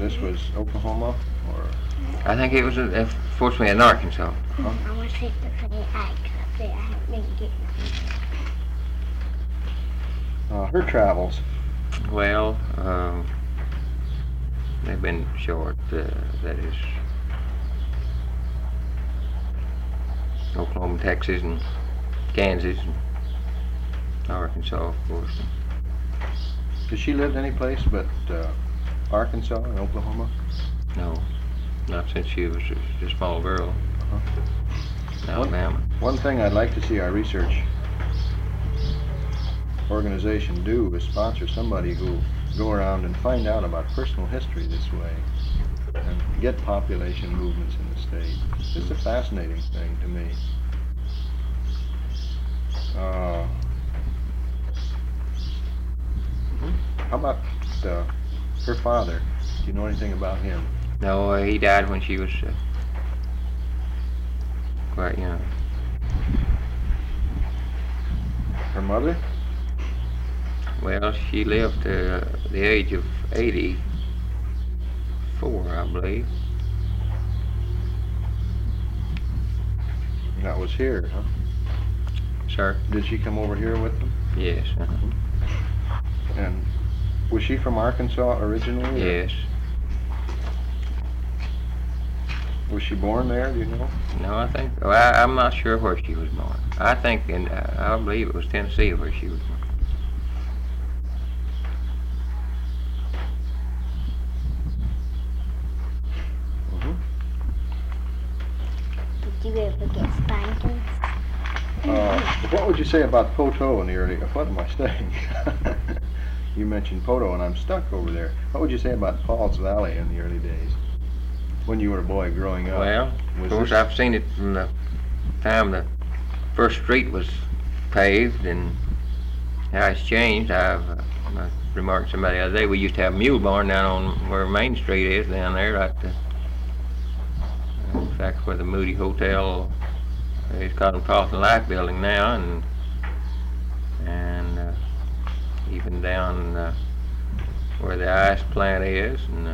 this was Oklahoma, or? I think it was fortunately in Arkansas. I want to see the funny eggs up there. I haven't been getting them. Her travels. Well, they've been short. That is Oklahoma, Texas, and Kansas, and Arkansas, of course. Has she lived any place but Arkansas and Oklahoma? No, not since she was a small girl. Alabama. One thing I'd like to see our research organization do is sponsor somebody who go around and find out about personal history this way and get population movements in the state. It's a fascinating thing to me. How about her father? Do you know anything about him? No, he died when she was quite young. Her mother? Well, she lived to the age of 84, I believe. That was here, huh? Sir? Did she come over here with them? Yes. And was she from Arkansas originally? Yes. Was she born there, do you know? No, I think, I'm not sure where she was born. I think, I believe it was Tennessee where she was born. Did you ever get spankings? What would you say about Poteau in the early... What am I saying? You mentioned Poteau, and I'm stuck over there. What would you say about Pauls Valley in the early days, when you were a boy growing up? Well, of course, I've seen it from the time the first street was paved and how it's changed. I remarked to somebody the other day, we used to have a mule barn down on where Main Street is, down there, right there. In fact, where the Moody Hotel, it's Cosmopolitan Life Building now, and even down where the ice plant is, and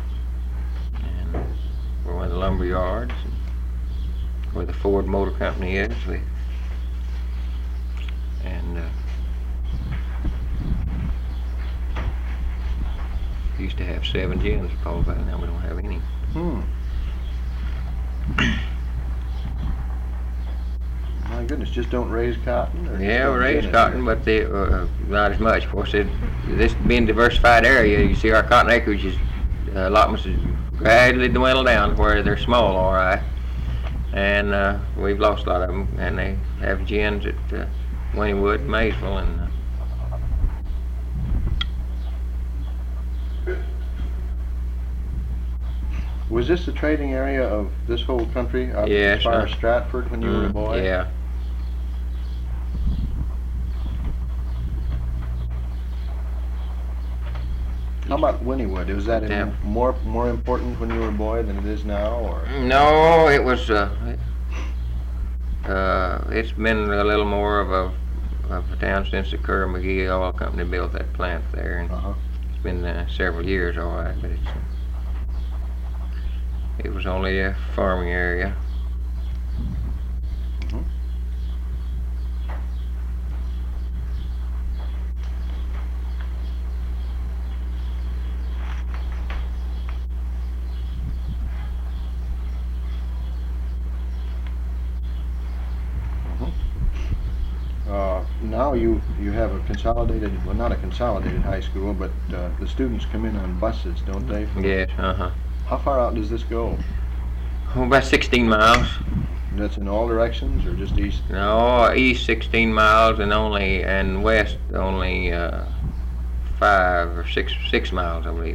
where one of the lumber yards, and where the Ford Motor Company is, and we used to have 7 gyms at Paul Valley. Now we don't have any. My goodness, just don't raise cotton? Or yeah, we raise cotton, but they, not as much. Of course, this being a diversified area, you see our cotton acreage is, allotments is gradually dwindled down to where they're small, all right. And we've lost a lot of them, and they have gins at Wynnewood, Maysville, and Was this the trading area of this whole country? Yes. As far as Stratford when you were a boy? Yeah. How about Wynnewood? Was that more important when you were a boy than it is now, or? No, it was. It's been a little more of a town since the Kerr McGee Oil Company built that plant there, and it's been several years, all right. But it was only a farming area. Now you have a consolidated, well, not a consolidated high school, but the students come in on buses, don't they? Yes, How far out does this go? Oh, about 16 miles. And that's in all directions, or just east? No, east 16 miles and west only 5 or 6 miles, I believe.